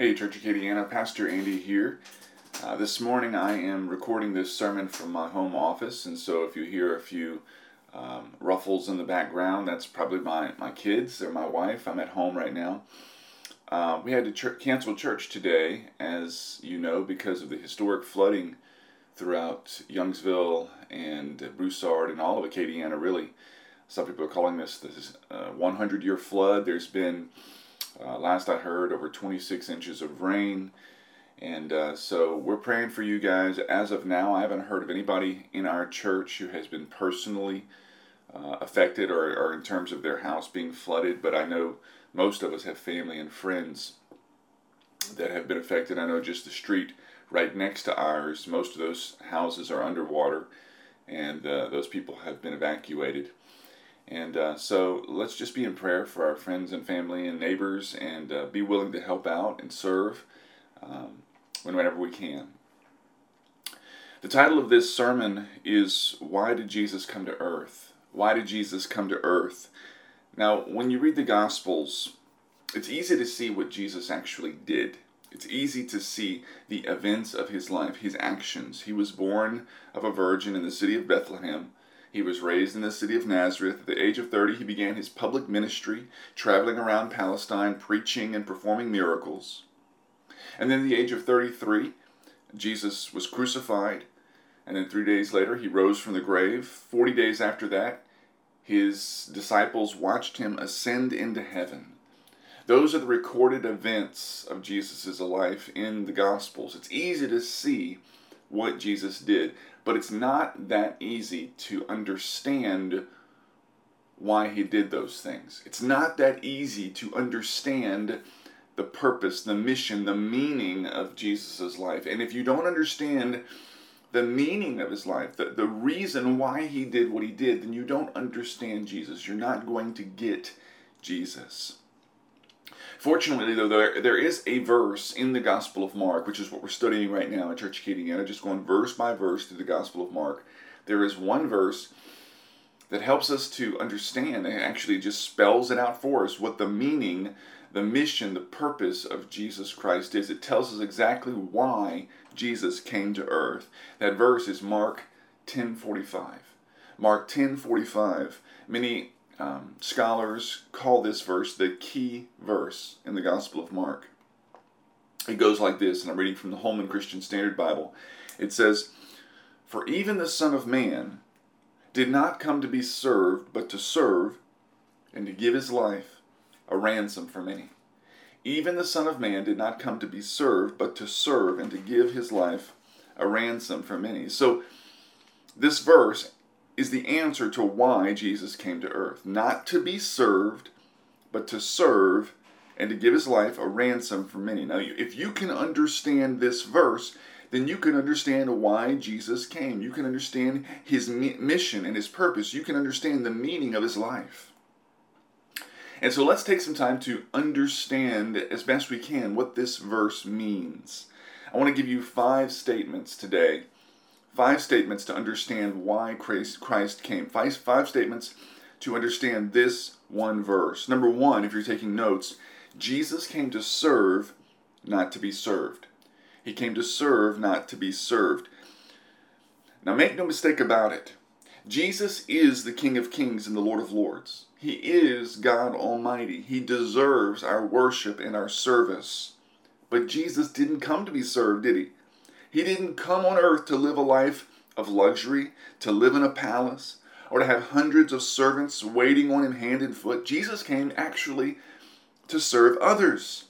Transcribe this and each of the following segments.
Hey, Church of Acadiana, Pastor Andy here. This morning I am recording this sermon from my home office, and so if you hear a few ruffles in the background, that's probably my kids or my wife. I'm at home right now. We had to cancel church today, as you know, because of the historic flooding throughout Youngsville and Broussard and all of Acadiana, really. Some people are calling this 100-year flood. There's been, last I heard, over 26 inches of rain. And so we're praying for you guys. As of now, I haven't heard of anybody in our church who has been personally affected or in terms of their house being flooded. But I know most of us have family and friends that have been affected. I know just the street right next to ours, most of those houses are underwater, and those people have been evacuated. And so let's just be in prayer for our friends and family and neighbors, and be willing to help out and serve whenever we can. The title of this sermon is, Why Did Jesus Come to Earth? Why did Jesus come to earth? Now, when you read the Gospels, it's easy to see what Jesus actually did. It's easy to see the events of his life, his actions. He was born of a virgin in the city of Bethlehem. He was raised in the city of Nazareth. At the age of 30, he began his public ministry, traveling around Palestine, preaching and performing miracles. And then at the age of 33, Jesus was crucified. And then 3 days later, he rose from the grave. 40 days after that, his disciples watched him ascend into heaven. Those are the recorded events of Jesus' life in the Gospels. It's easy to see what Jesus did, but it's not that easy to understand why he did those things. It's not that easy to understand the purpose, the mission, the meaning of Jesus' life. And if you don't understand the meaning of his life, the reason why he did what he did, then you don't understand Jesus. You're not going to get Jesus. Fortunately, though, there is a verse in the Gospel of Mark, which is what we're studying right now at Church Acadiana, just going verse by verse through the Gospel of Mark. There is one verse that helps us to understand, and actually just spells it out for us, what the meaning, the mission, the purpose of Jesus Christ is. It tells us exactly why Jesus came to earth. That verse is Mark 10:45. Mark 10:45. Many scholars call this verse the key verse in the Gospel of Mark. It goes like this, and I'm reading from the Holman Christian Standard Bible. It says, "For even the Son of Man did not come to be served, but to serve, and to give his life a ransom for many." Even the Son of Man did not come to be served, but to serve, and to give his life a ransom for many. So this verse is the answer to why Jesus came to earth. Not to be served, but to serve and to give his life a ransom for many. Now, if you can understand this verse, then you can understand why Jesus came. You can understand his mission and his purpose. You can understand the meaning of his life. And so let's take some time to understand as best we can what this verse means. I want to give you 5 statements today. 5 statements to understand why Christ came. 5 statements to understand this one verse. Number 1, if you're taking notes, Jesus came to serve, not to be served. He came to serve, not to be served. Now make no mistake about it. Jesus is the King of Kings and the Lord of Lords. He is God Almighty. He deserves our worship and our service. But Jesus didn't come to be served, did he? He didn't come on earth to live a life of luxury, to live in a palace, or to have hundreds of servants waiting on him hand and foot. Jesus came actually to serve others.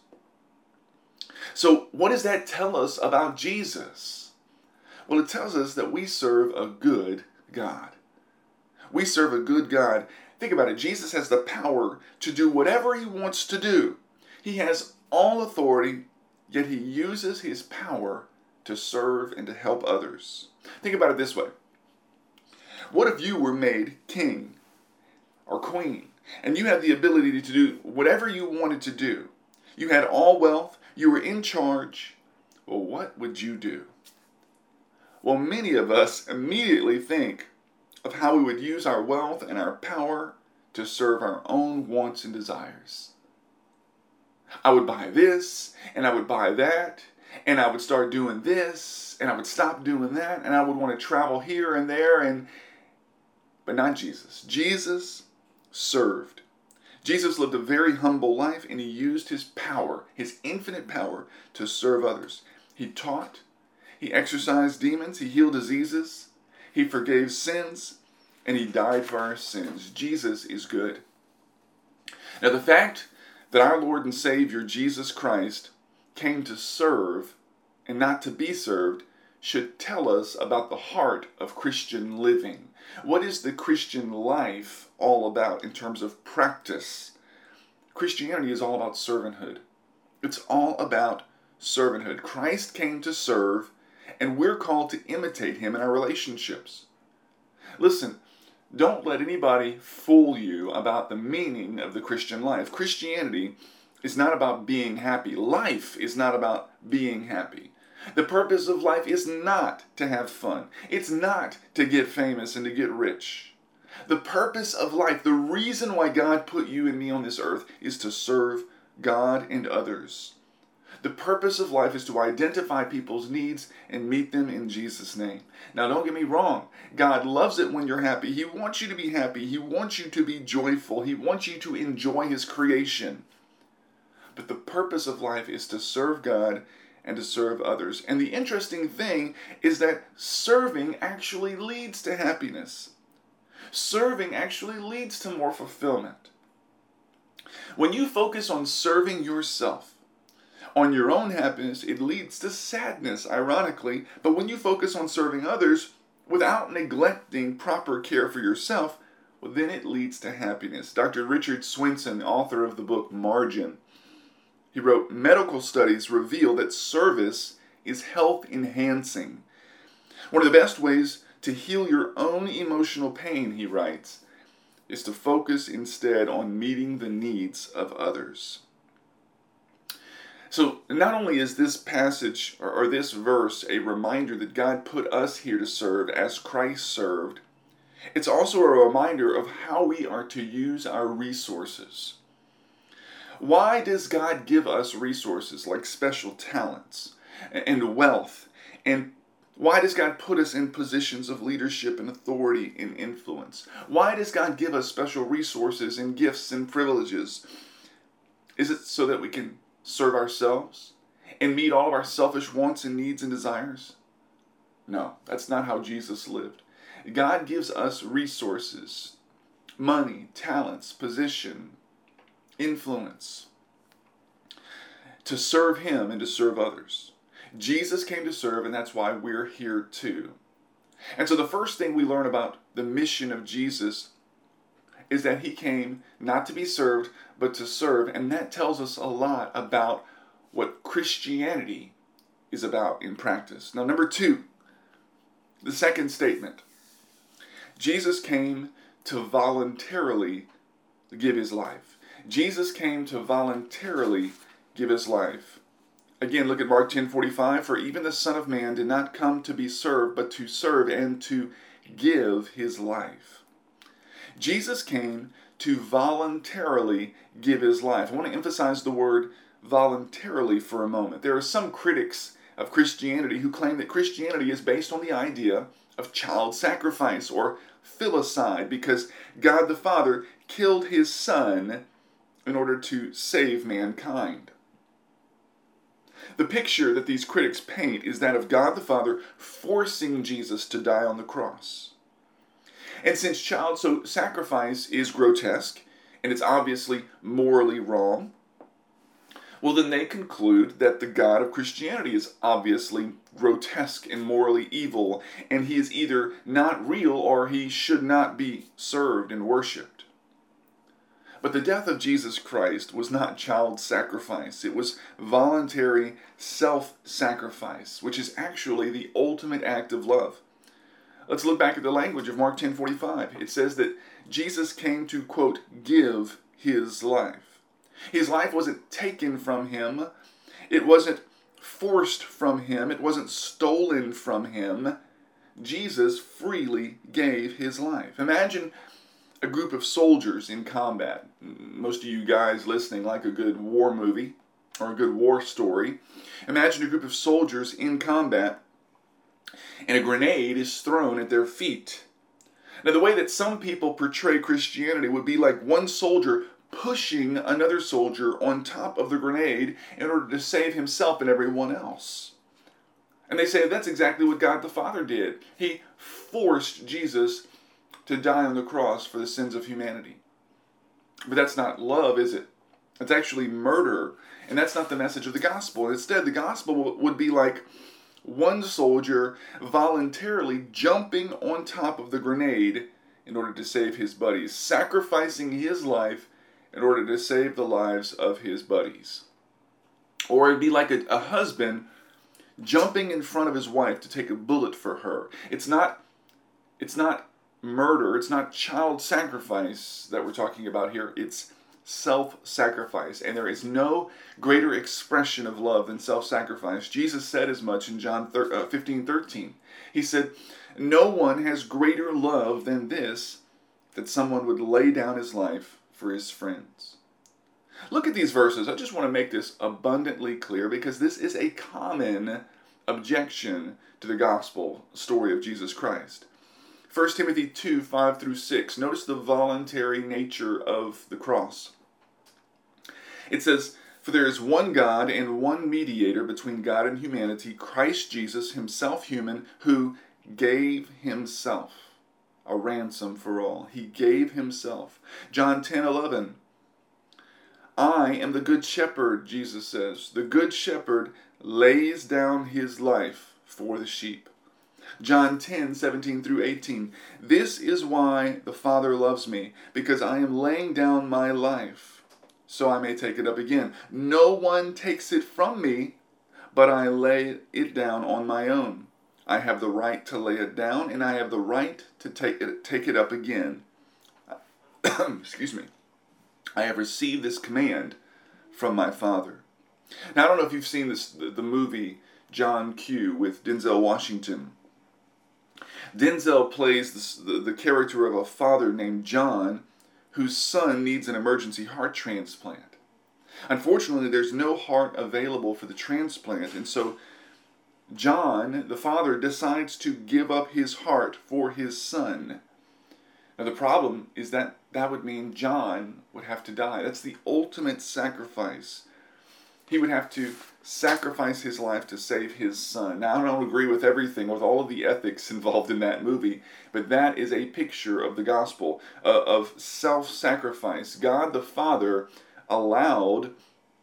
So what does that tell us about Jesus? Well, it tells us that we serve a good God. We serve a good God. Think about it. Jesus has the power to do whatever he wants to do. He has all authority, yet he uses his power to serve and to help others. Think about it this way. What if you were made king or queen, and you had the ability to do whatever you wanted to do? You had all wealth, you were in charge. Well, what would you do? Well, many of us immediately think of how we would use our wealth and our power to serve our own wants and desires. I would buy this, and I would buy that, and I would start doing this, and I would stop doing that, and I would want to travel here and there, but not Jesus. Jesus served. Jesus lived a very humble life, and he used his power, his infinite power, to serve others. He taught, he exorcised demons, he healed diseases, he forgave sins, and he died for our sins. Jesus is good. Now, the fact that our Lord and Savior, Jesus Christ, came to serve and not to be served should tell us about the heart of Christian living. What is the Christian life all about in terms of practice? Christianity is all about servanthood. It's all about servanthood. Christ came to serve, and we're called to imitate him in our relationships. Listen, don't let anybody fool you about the meaning of the Christian life. Christianity is not about being happy. Life is not about being happy. The purpose of life is not to have fun. It's not to get famous and to get rich. The purpose of life, the reason why God put you and me on this earth, is to serve God and others. The purpose of life is to identify people's needs and meet them in Jesus' name. Now, don't get me wrong. God loves it when you're happy. He wants you to be happy. He wants you to be joyful. He wants you to enjoy his creation. But the purpose of life is to serve God and to serve others. And the interesting thing is that serving actually leads to happiness. Serving actually leads to more fulfillment. When you focus on serving yourself, on your own happiness, it leads to sadness, ironically. But when you focus on serving others without neglecting proper care for yourself, well, then it leads to happiness. Dr. Richard Swenson, author of the book Margin, he wrote, medical studies reveal that service is health enhancing. One of the best ways to heal your own emotional pain, he writes, is to focus instead on meeting the needs of others. So not only is this passage or this verse a reminder that God put us here to serve as Christ served, it's also a reminder of how we are to use our resources. Why does God give us resources like special talents and wealth? And why does God put us in positions of leadership and authority and influence? Why does God give us special resources and gifts and privileges? Is it so that we can serve ourselves and meet all of our selfish wants and needs and desires? No, that's not how Jesus lived. God gives us resources, money, talents, position, influence, to serve him and to serve others. Jesus came to serve, and that's why we're here too. And so the first thing we learn about the mission of Jesus is that he came not to be served, but to serve. And that tells us a lot about what Christianity is about in practice. Now, number two, the second statement. Jesus came to voluntarily give his life. Jesus came to voluntarily give his life. Again, look at Mark 10:45. For even the Son of Man did not come to be served, but to serve and to give his life. Jesus came to voluntarily give his life. I want to emphasize the word voluntarily for a moment. There are some critics of Christianity who claim that Christianity is based on the idea of child sacrifice or filicide, because God the Father killed his Son in order to save mankind. The picture that these critics paint is that of God the Father forcing Jesus to die on the cross. And since child sacrifice is grotesque, and it's obviously morally wrong, well, then they conclude that the God of Christianity is obviously grotesque and morally evil, and he is either not real or he should not be served and worshipped. But the death of Jesus Christ was not child sacrifice. It was voluntary self-sacrifice, which is actually the ultimate act of love. Let's look back at the language of Mark 10:45. It says that Jesus came to, quote, give his life. His life wasn't taken from him. It wasn't forced from him. It wasn't stolen from him. Jesus freely gave his life. Imagine a group of soldiers in combat. Most of you guys listening like a good war movie. or a good war story. Imagine a group of soldiers in combat, and a grenade is thrown at their feet. Now, the way that some people portray Christianity would be like one soldier pushing another soldier on top of the grenade in order to save himself and everyone else. And they say that's exactly what God the Father did. He forced Jesus to die on the cross for the sins of humanity. But that's not love, is it? It's actually murder. And that's not the message of the gospel. Instead, the gospel would be like one soldier voluntarily jumping on top of the grenade in order to save his buddies, sacrificing his life in order to save the lives of his buddies. Or it'd be like a husband jumping in front of his wife to take a bullet for her. It's not murder, it's not child sacrifice that we're talking about here. It's self-sacrifice. And there is no greater expression of love than self-sacrifice. Jesus said as much in John 15:13. He said, "No one has greater love than this, that someone would lay down his life for his friends." Look at these verses. I just want to make this abundantly clear because this is a common objection to the gospel story of Jesus Christ. 1 Timothy 2, 5 through 6. Notice the voluntary nature of the cross. It says, "For there is one God and one mediator between God and humanity, Christ Jesus, himself human, who gave himself a ransom for all." He gave himself. John 10:11. "I am the good shepherd," Jesus says. "The good shepherd lays down his life for the sheep." John 10:17 through 18. "This is why the Father loves me, because I am laying down my life, so I may take it up again. No one takes it from me, but I lay it down on my own. I have the right to lay it down, and I have the right to take it up again." Excuse me. "I have received this command from my Father." Now, I don't know if you've seen the movie John Q with Denzel Washington. Denzel plays the character of a father named John whose son needs an emergency heart transplant. Unfortunately, there's no heart available for the transplant, and so John, the father, decides to give up his heart for his son. Now, the problem is that would mean John would have to die. That's the ultimate sacrifice. He would have to sacrifice his life to save his son. Now, I don't agree with everything, with all of the ethics involved in that movie, but that is a picture of the gospel, of self-sacrifice. God the Father allowed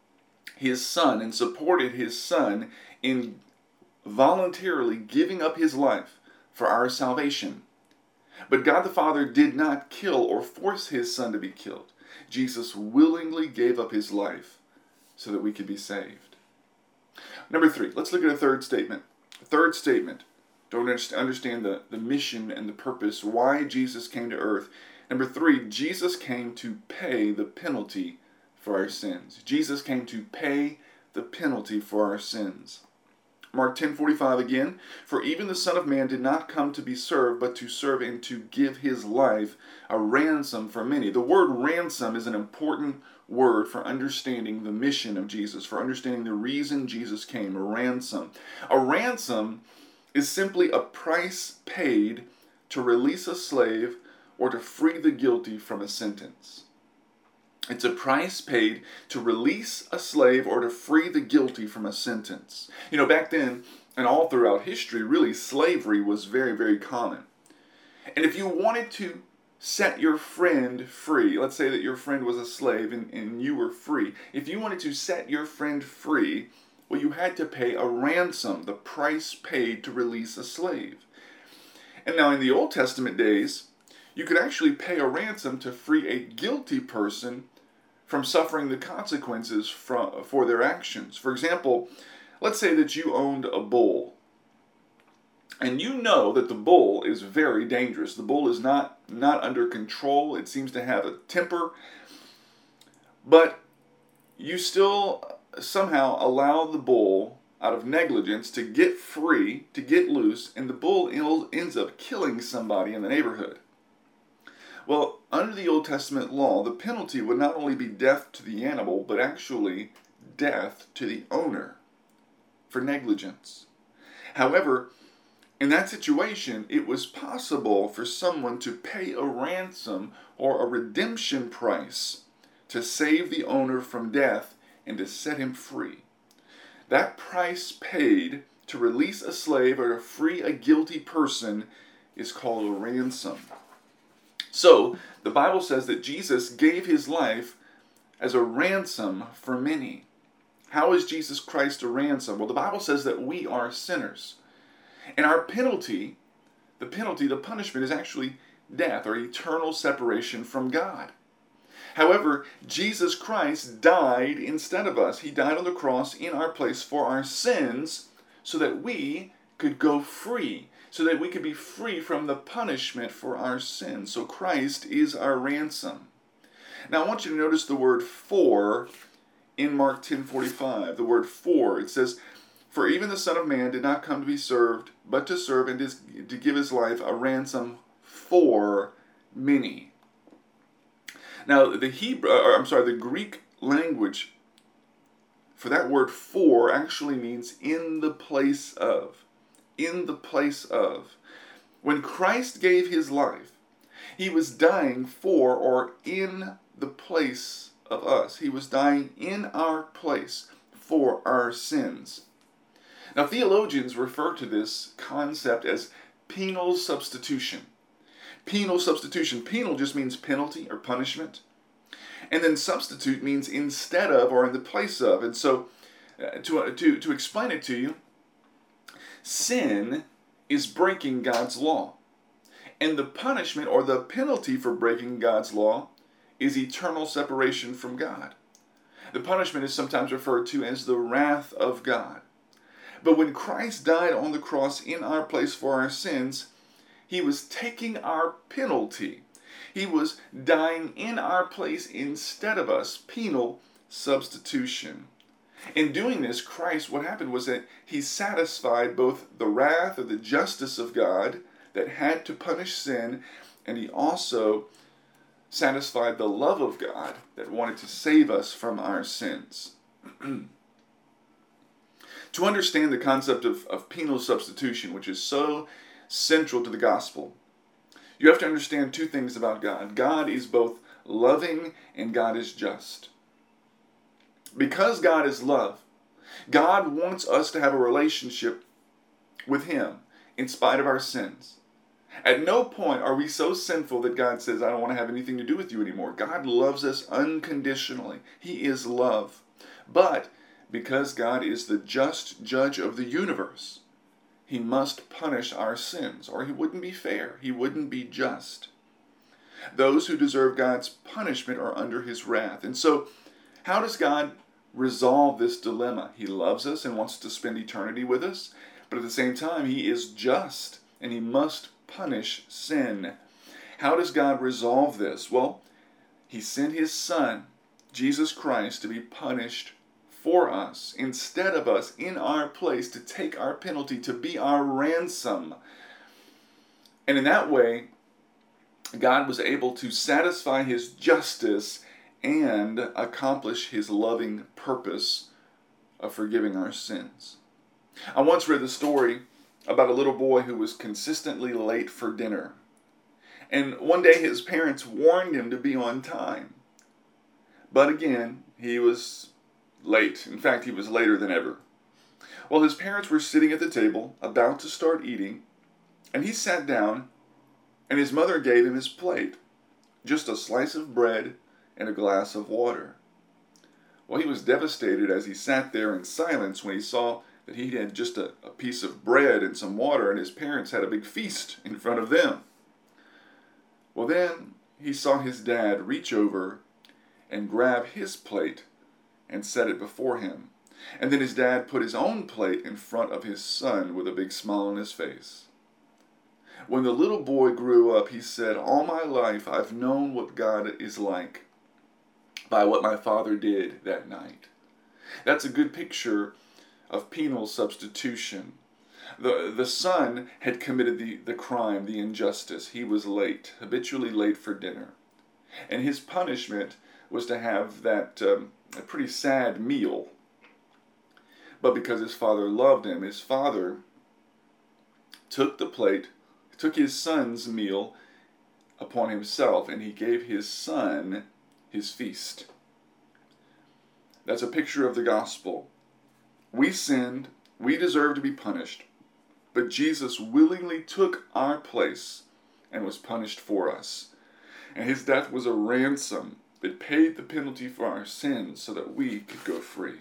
his son and supported his son in voluntarily giving up his life for our salvation. But God the Father did not kill or force his son to be killed. Jesus willingly gave up his life so that we could be saved. Number 3, let's look at a third statement. Third statement. Don't understand the mission and the purpose, why Jesus came to earth. Number 3, Jesus came to pay the penalty for our sins. Jesus came to pay the penalty for our sins. Mark 10:45 again, "For even the Son of Man did not come to be served, but to serve and to give his life a ransom for many." The word ransom is an important word for understanding the mission of Jesus, for understanding the reason Jesus came. A ransom. A ransom is simply a price paid to release a slave or to free the guilty from a sentence. It's a price paid to release a slave or to free the guilty from a sentence. You know, back then, and all throughout history, really, slavery was very, very common. And if you wanted to set your friend free, let's say that your friend was a slave and you were free. If you wanted to set your friend free, well, you had to pay a ransom, the price paid to release a slave. And now in the Old Testament days, you could actually pay a ransom to free a guilty person from suffering the consequences for their actions. For example, let's say that you owned a bull, and you know that the bull is very dangerous. The bull is not under control. It seems to have a temper, but you still somehow allow the bull, out of negligence, to get free, to get loose, and the bull ends up killing somebody in the neighborhood. Well, under the Old Testament law, the penalty would not only be death to the animal, but actually death to the owner for negligence. However, in that situation, it was possible for someone to pay a ransom or a redemption price to save the owner from death and to set him free. That price paid to release a slave or to free a guilty person is called a ransom. So, the Bible says that Jesus gave his life as a ransom for many. How is Jesus Christ a ransom? Well, the Bible says that we are sinners. And our penalty, the punishment is actually death or eternal separation from God. However, Jesus Christ died instead of us. He died on the cross in our place for our sins so that we could go free, so that we could be free from the punishment for our sins. So Christ is our ransom. Now I want you to notice the word for in Mark 10:45. The word for, it says, "For even the Son of Man did not come to be served, but to serve and to give his life a ransom for many." Now, the Greek language for that word "for" actually means in the place of. In the place of. When Christ gave his life, he was dying for or in the place of us. He was dying in our place for our sins. Now, theologians refer to this concept as penal substitution. Penal substitution. Penal just means penalty or punishment. And then substitute means instead of or in the place of. And so, to explain it to you, sin is breaking God's law. And the punishment or the penalty for breaking God's law is eternal separation from God. The punishment is sometimes referred to as the wrath of God. But when Christ died on the cross in our place for our sins, he was taking our penalty. He was dying in our place instead of us. Penal substitution. In doing this, Christ, what happened was that he satisfied both the wrath or the justice of God that had to punish sin, and he also satisfied the love of God that wanted to save us from our sins. To understand the concept of penal substitution, which is so central to the gospel, you have to understand two things about God. God is both loving and God is just. Because God is love, God wants us to have a relationship with him in spite of our sins. At no point are we so sinful that God says, "I don't want to have anything to do with you anymore." God loves us unconditionally. He is love. But because God is the just judge of the universe, he must punish our sins, or he wouldn't be fair. He wouldn't be just. Those who deserve God's punishment are under his wrath. And so, how does God resolve this dilemma? He loves us and wants to spend eternity with us, but at the same time, he is just, and he must punish sin. How does God resolve this? Well, he sent his Son, Jesus Christ, to be punished for us, instead of us, in our place, to take our penalty, to be our ransom. And in that way, God was able to satisfy his justice and accomplish his loving purpose of forgiving our sins. I once read the story about a little boy who was consistently late for dinner. And one day his parents warned him to be on time. But again, he was late. In fact, he was later than ever. Well, his parents were sitting at the table, about to start eating, and he sat down, and his mother gave him his plate, just a slice of bread and a glass of water. Well, he was devastated as he sat there in silence when he saw that he had just a piece of bread and some water, and his parents had a big feast in front of them. Well, then he saw his dad reach over and grab his plate and set it before him. And then his dad put his own plate in front of his son with a big smile on his face. When the little boy grew up, he said, "All my life I've known what God is like by what my father did that night." That's a good picture of penal substitution. The son had committed the crime, the injustice. He was habitually late for dinner. And his punishment was to have that a pretty sad meal. But because his father loved him, his father took the plate, took his son's meal upon himself, and he gave his son his feast. That's a picture of the gospel. We sinned, we deserve to be punished, but Jesus willingly took our place and was punished for us. And his death was a ransom that paid the penalty for our sins so that we could go free.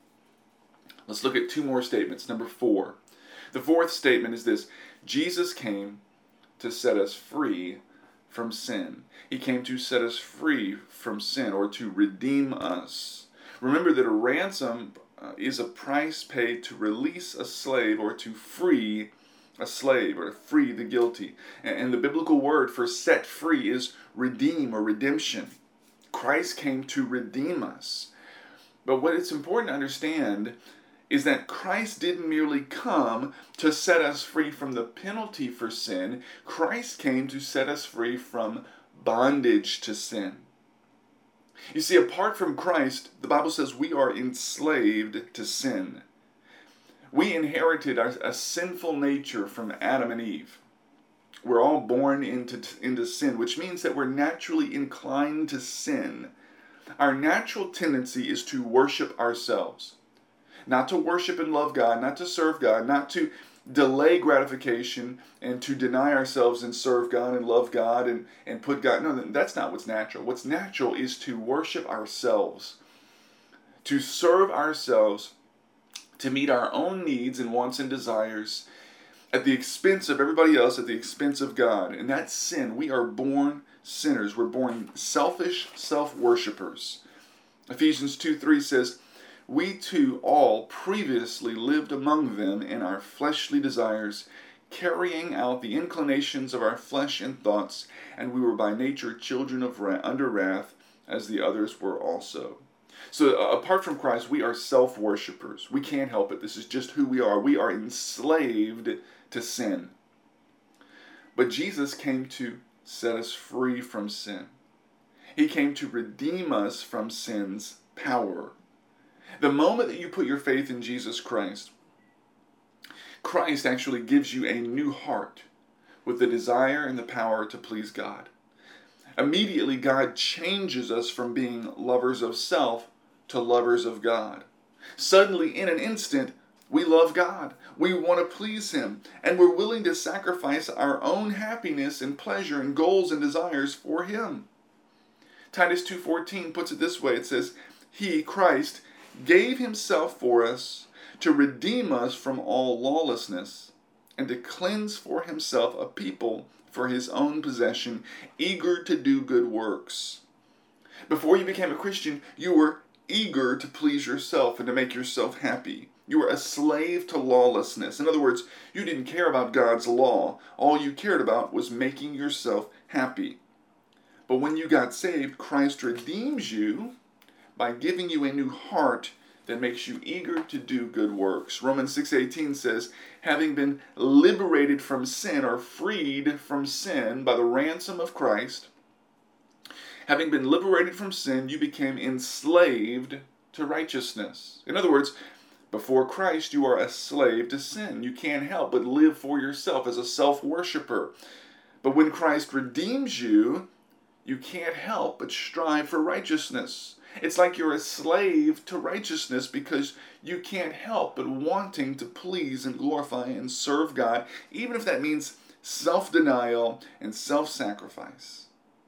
Let's look at two more statements. Number 4. The fourth statement is this: Jesus came to set us free from sin. He came to set us free from sin, or to redeem us. Remember that a ransom is a price paid to release a slave, or to free a slave, or to free the guilty. And the biblical word for set free is redeem or redemption. Christ came to redeem us. But what it's important to understand is that Christ didn't merely come to set us free from the penalty for sin. Christ came to set us free from bondage to sin. You see, apart from Christ, the Bible says we are enslaved to sin. We inherited a sinful nature from Adam and Eve. We're all born into sin, which means that we're naturally inclined to sin. Our natural tendency is to worship ourselves. Not to worship and love God, not to serve God, not to delay gratification and to deny ourselves and serve God and love God and put God. No, that's not what's natural. What's natural is to worship ourselves, to serve ourselves, to meet our own needs and wants and desires at the expense of everybody else, at the expense of God. And that's sin. We are born sinners. We're born selfish self-worshipers. Ephesians 2:3 says, "We too all previously lived among them in our fleshly desires, carrying out the inclinations of our flesh and thoughts, and we were by nature children of under wrath, as the others were also." So apart from Christ, we are self-worshipers. We can't help it. This is just who we are. We are enslaved to sin. But Jesus came to set us free from sin. He came to redeem us from sin's power. The moment that you put your faith in Jesus Christ, Christ actually gives you a new heart with the desire and the power to please God. Immediately, God changes us from being lovers of self to lovers of God. Suddenly, in an instant, we love God. We want to please Him. And we're willing to sacrifice our own happiness and pleasure and goals and desires for Him. Titus 2:14 puts it this way. It says, "He, Christ, gave Himself for us to redeem us from all lawlessness and to cleanse for Himself a people for His own possession, eager to do good works." Before you became a Christian, you were eager to please yourself and to make yourself happy. You were a slave to lawlessness. In other words, you didn't care about God's law. All you cared about was making yourself happy. But when you got saved, Christ redeems you by giving you a new heart that makes you eager to do good works. Romans 6:18 says, "Having been liberated from sin," or freed from sin by the ransom of Christ, having been liberated from sin, you became enslaved to righteousness. In other words, before Christ, you are a slave to sin. You can't help but live for yourself as a self-worshiper. But when Christ redeems you, you can't help but strive for righteousness. It's like you're a slave to righteousness because you can't help but wanting to please and glorify and serve God, even if that means self-denial and self-sacrifice.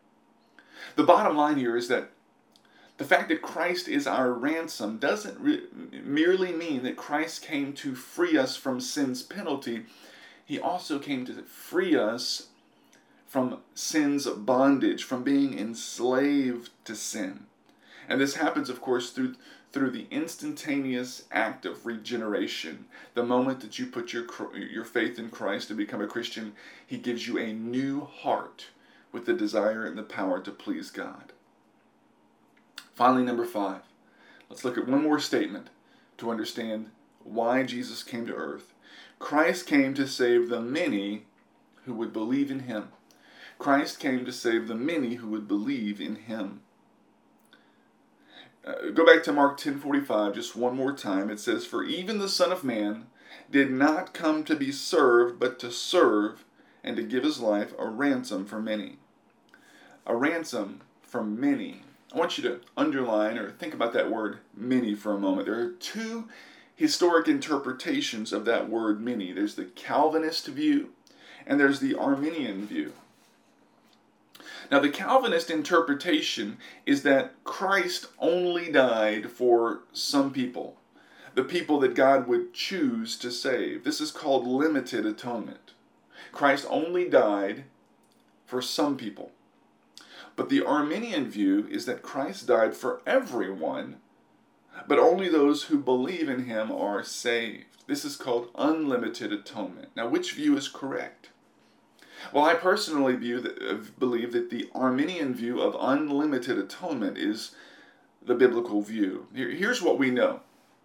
The bottom line here is that the fact that Christ is our ransom doesn't merely mean that Christ came to free us from sin's penalty. He also came to free us from sin's bondage, from being enslaved to sin. And this happens, of course, through the instantaneous act of regeneration. The moment that you put your faith in Christ and become a Christian, He gives you a new heart with the desire and the power to please God. Finally, number 5. Let's look at one more statement to understand why Jesus came to earth. Christ came to save the many who would believe in Him. Christ came to save the many who would believe in Him. Go back to Mark 10:45 just one more time. It says, "For even the Son of Man did not come to be served, but to serve, and to give his life a ransom for many." A ransom for many. I want you to underline or think about that word many for a moment. There are two historic interpretations of that word many. There's the Calvinist view and there's the Arminian view. Now, the Calvinist interpretation is that Christ only died for some people, the people that God would choose to save. This is called limited atonement. Christ only died for some people. But the Arminian view is that Christ died for everyone, but only those who believe in him are saved. This is called unlimited atonement. Now, which view is correct? Well, I personally believe that the Arminian view of unlimited atonement is the biblical view. Here's what we know.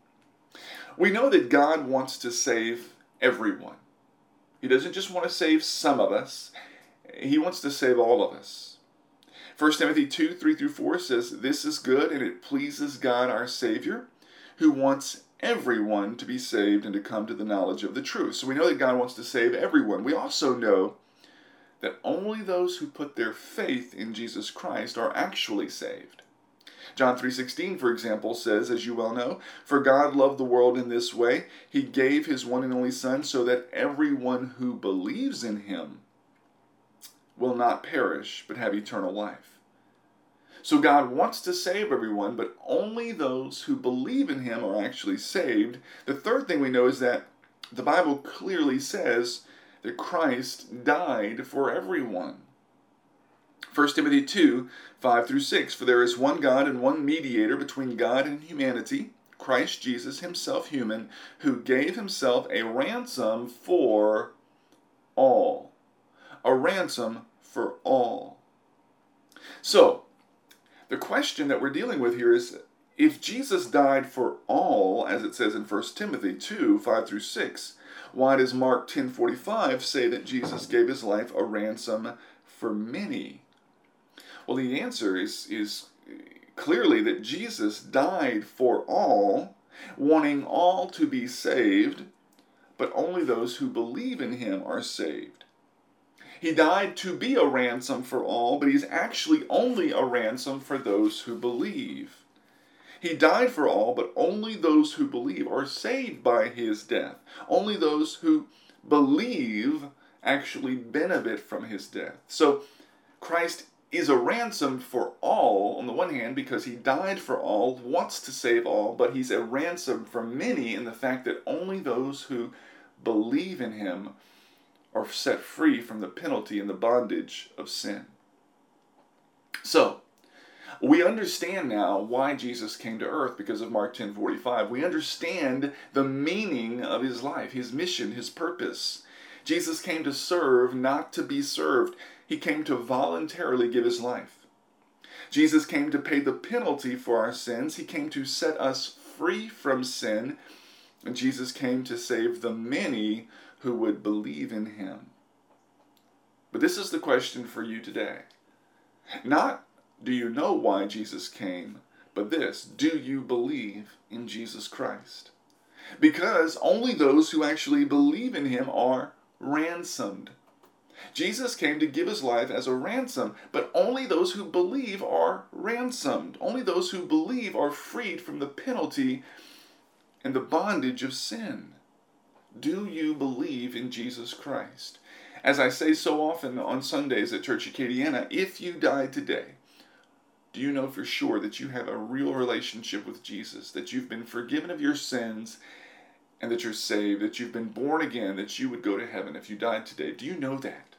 We know that God wants to save everyone. He doesn't just want to save some of us. He wants to save all of us. 1 Timothy 2:3-4 says, "This is good, and it pleases God our Savior, who wants everyone to be saved and to come to the knowledge of the truth." So we know that God wants to save everyone. We also know that only those who put their faith in Jesus Christ are actually saved. John 3:16, for example, says, as you well know, "For God loved the world in this way, he gave his one and only Son, so that everyone who believes in him will not perish, but have eternal life." So God wants to save everyone, but only those who believe in him are actually saved. The third thing we know is that the Bible clearly says that Christ died for everyone. 1 Timothy 2:5-6, "For there is one God and one mediator between God and humanity, Christ Jesus, himself human, who gave himself a ransom for all." A ransom for all. So, the question that we're dealing with here is, if Jesus died for all, as it says in 1 Timothy 2:5-6, why does Mark 10:45 say that Jesus gave his life a ransom for many? Well, the answer is clearly that Jesus died for all, wanting all to be saved, but only those who believe in him are saved. He died to be a ransom for all, but he's actually only a ransom for those who believe. He died for all, but only those who believe are saved by his death. Only those who believe actually benefit from his death. So Christ is a ransom for all, on the one hand, because he died for all, wants to save all, but he's a ransom for many in the fact that only those who believe in him are set free from the penalty and the bondage of sin. So, we understand now why Jesus came to earth because of Mark 10:45. We understand the meaning of his life, his mission, his purpose. Jesus came to serve, not to be served. He came to voluntarily give his life. Jesus came to pay the penalty for our sins. He came to set us free from sin. And Jesus came to save the many who would believe in him. But this is the question for you today. Not, do you know why Jesus came? But this, do you believe in Jesus Christ? Because only those who actually believe in him are ransomed. Jesus came to give his life as a ransom, but only those who believe are ransomed. Only those who believe are freed from the penalty and the bondage of sin. Do you believe in Jesus Christ? As I say so often on Sundays at Church Acadiana, if you died today, do you know for sure that you have a real relationship with Jesus, that you've been forgiven of your sins, and that you're saved, that you've been born again, that you would go to heaven if you died today? Do you know that?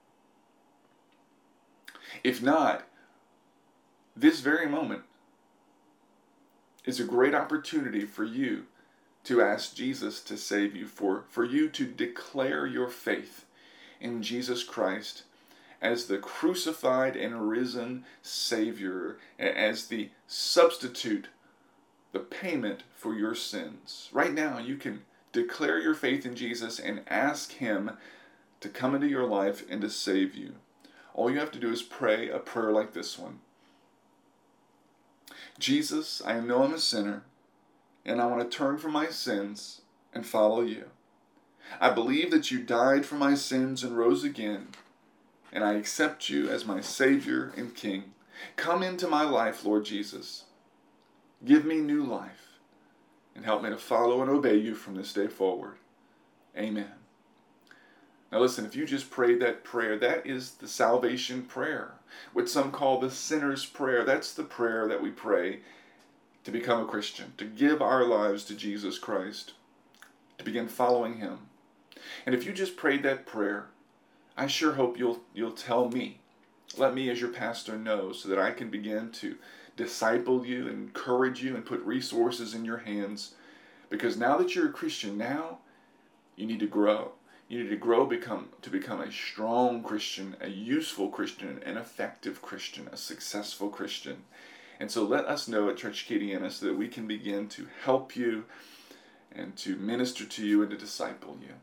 If not, this very moment is a great opportunity for you to ask Jesus to save you, for you to declare your faith in Jesus Christ as the crucified and risen Savior, as the substitute, the payment for your sins. Right now, you can declare your faith in Jesus and ask him to come into your life and to save you. All you have to do is pray a prayer like this one. Jesus, I know I'm a sinner, and I want to turn from my sins and follow you. I believe that you died for my sins and rose again, and I accept you as my Savior and King. Come into my life, Lord Jesus. Give me new life, and help me to follow and obey you from this day forward. Amen. Now listen, if you just prayed that prayer, that is the salvation prayer, what some call the sinner's prayer. That's the prayer that we pray to become a Christian, to give our lives to Jesus Christ, to begin following him. And if you just prayed that prayer, I sure hope you'll tell me. Let me as your pastor know so that I can begin to disciple you, encourage you, and put resources in your hands. Because now that you're a Christian, now you need to grow. You need to grow to become a strong Christian, a useful Christian, an effective Christian, a successful Christian. And so let us know at Church Acadiana so that we can begin to help you and to minister to you and to disciple you.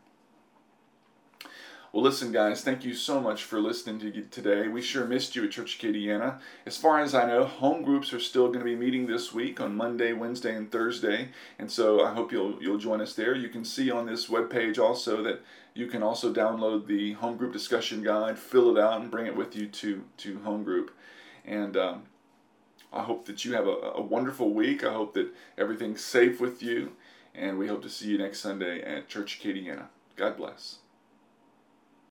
Well, listen, guys, thank you so much for listening to today. We sure missed you at Church Acadiana. As far as I know, home groups are still going to be meeting this week on Monday, Wednesday, and Thursday. And so I hope you'll join us there. You can see on this webpage also that you can also download the home group discussion guide, fill it out, and bring it with you to home group. And I hope that you have a wonderful week. I hope that everything's safe with you. And we hope to see you next Sunday at Church Acadiana. God bless.